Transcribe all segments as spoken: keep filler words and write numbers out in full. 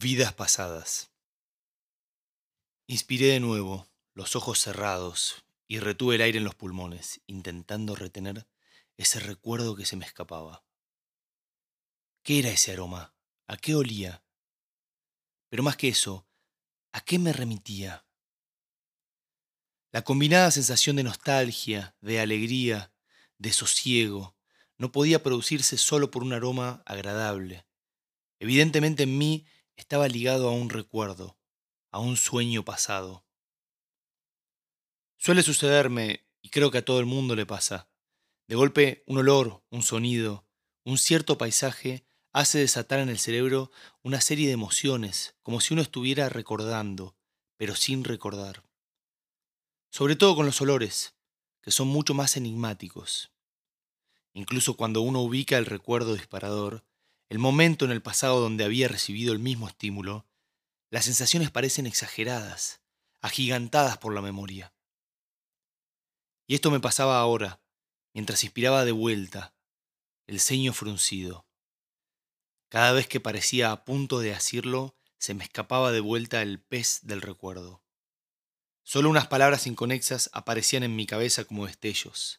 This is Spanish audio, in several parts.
Vidas pasadas. Inspiré de nuevo, los ojos cerrados, y retuve el aire en los pulmones, intentando retener ese recuerdo que se me escapaba. ¿Qué era ese aroma? ¿A qué olía? Pero más que eso, ¿a qué me remitía? La combinada sensación de nostalgia, de alegría, de sosiego, no podía producirse solo por un aroma agradable. Evidentemente en mí estaba ligado a un recuerdo, a un sueño pasado. Suele sucederme, y creo que a todo el mundo le pasa. De golpe, un olor, un sonido, un cierto paisaje hace desatar en el cerebro una serie de emociones, como si uno estuviera recordando, pero sin recordar. Sobre todo con los olores, que son mucho más enigmáticos. Incluso cuando uno ubica el recuerdo disparador, el momento en el pasado donde había recibido el mismo estímulo, las sensaciones parecen exageradas, agigantadas por la memoria. Y esto me pasaba ahora, mientras inspiraba de vuelta, el ceño fruncido. Cada vez que parecía a punto de asirlo, se me escapaba de vuelta el pez del recuerdo. Solo unas palabras inconexas aparecían en mi cabeza como destellos.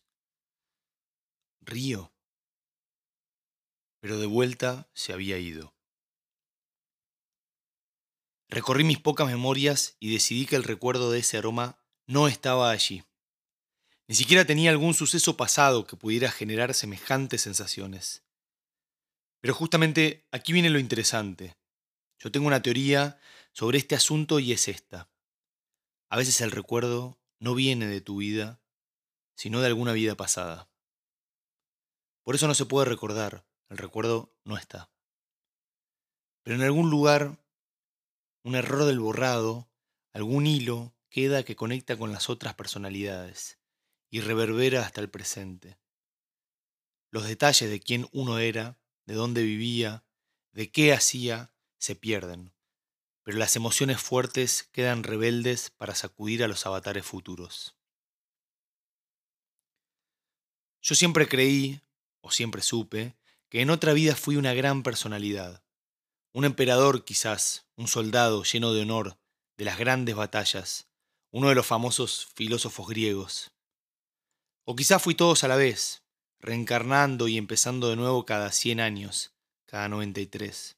Río, pero de vuelta se había ido. Recorrí mis pocas memorias y decidí que el recuerdo de ese aroma no estaba allí. Ni siquiera tenía algún suceso pasado que pudiera generar semejantes sensaciones. Pero justamente aquí viene lo interesante. Yo tengo una teoría sobre este asunto y es esta. A veces el recuerdo no viene de tu vida, sino de alguna vida pasada. Por eso no se puede recordar, el recuerdo no está. Pero en algún lugar, un error del borrado, algún hilo queda que conecta con las otras personalidades y reverbera hasta el presente. Los detalles de quién uno era, de dónde vivía, de qué hacía, se pierden, pero las emociones fuertes quedan rebeldes para sacudir a los avatares futuros. Yo siempre creí, o siempre supe, que en otra vida fui una gran personalidad. Un emperador quizás, un soldado lleno de honor, de las grandes batallas, uno de los famosos filósofos griegos. O quizás fui todos a la vez, reencarnando y empezando de nuevo cada cien años, cada noventa y tres.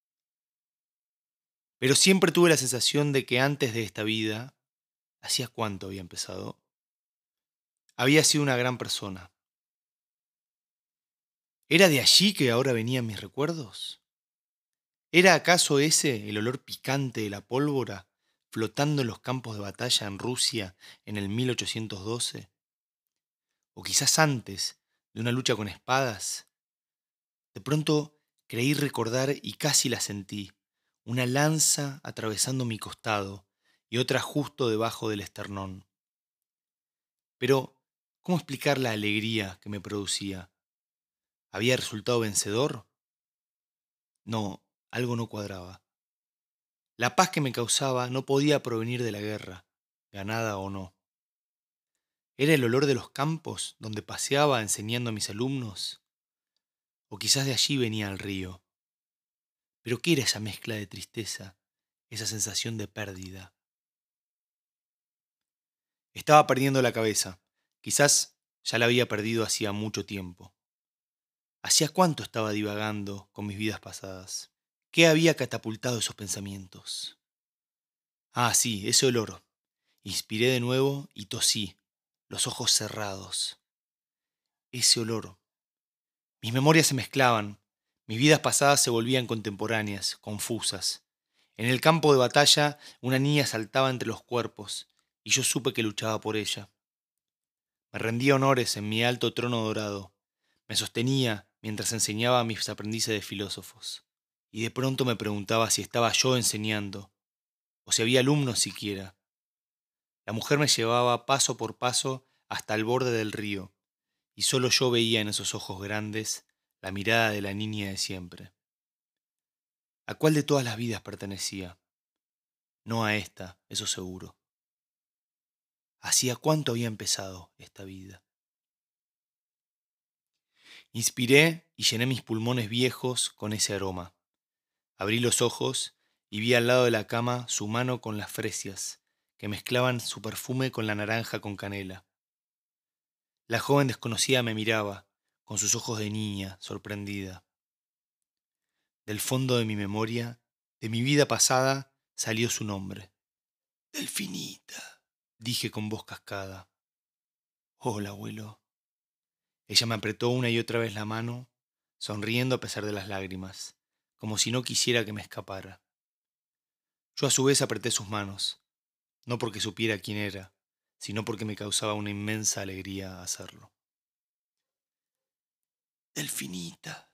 Pero siempre tuve la sensación de que antes de esta vida, ¿hacía cuánto había empezado? Había sido una gran persona. ¿Era de allí que ahora venían mis recuerdos? ¿Era acaso ese el olor picante de la pólvora flotando en los campos de batalla en Rusia en el mil ochocientos doce? ¿O quizás antes, de una lucha con espadas? De pronto creí recordar y casi la sentí, una lanza atravesando mi costado y otra justo debajo del esternón. Pero, ¿cómo explicar la alegría que me producía? ¿Había resultado vencedor? No, algo no cuadraba. La paz que me causaba no podía provenir de la guerra, ganada o no. ¿Era el olor de los campos donde paseaba enseñando a mis alumnos? ¿O quizás de allí venía el río? ¿Pero qué era esa mezcla de tristeza, esa sensación de pérdida? Estaba perdiendo la cabeza. Quizás ya la había perdido hacía mucho tiempo. ¿Hacía cuánto estaba divagando con mis vidas pasadas? ¿Qué había catapultado esos pensamientos? Ah, sí, ese olor. Inspiré de nuevo y tosí, los ojos cerrados. Ese olor. Mis memorias se mezclaban, mis vidas pasadas se volvían contemporáneas, confusas. En el campo de batalla, una niña saltaba entre los cuerpos, y yo supe que luchaba por ella. Me rendía honores en mi alto trono dorado. Me sostenía mientras enseñaba a mis aprendices de filósofos. Y de pronto me preguntaba si estaba yo enseñando, o si había alumnos siquiera. La mujer me llevaba paso por paso hasta el borde del río, y solo yo veía en esos ojos grandes la mirada de la niña de siempre. ¿A cuál de todas las vidas pertenecía? No a esta, eso seguro. ¿Hacía cuánto había empezado esta vida? Inspiré y llené mis pulmones viejos con ese aroma. Abrí los ojos y vi al lado de la cama su mano con las fresias, que mezclaban su perfume con la naranja con canela. La joven desconocida me miraba, con sus ojos de niña, sorprendida. Del fondo de mi memoria, de mi vida pasada, salió su nombre. Delfinita, dije con voz cascada. Hola, abuelo. Ella me apretó una y otra vez la mano, sonriendo a pesar de las lágrimas, como si no quisiera que me escapara. Yo a su vez apreté sus manos, no porque supiera quién era, sino porque me causaba una inmensa alegría hacerlo. Delfinita,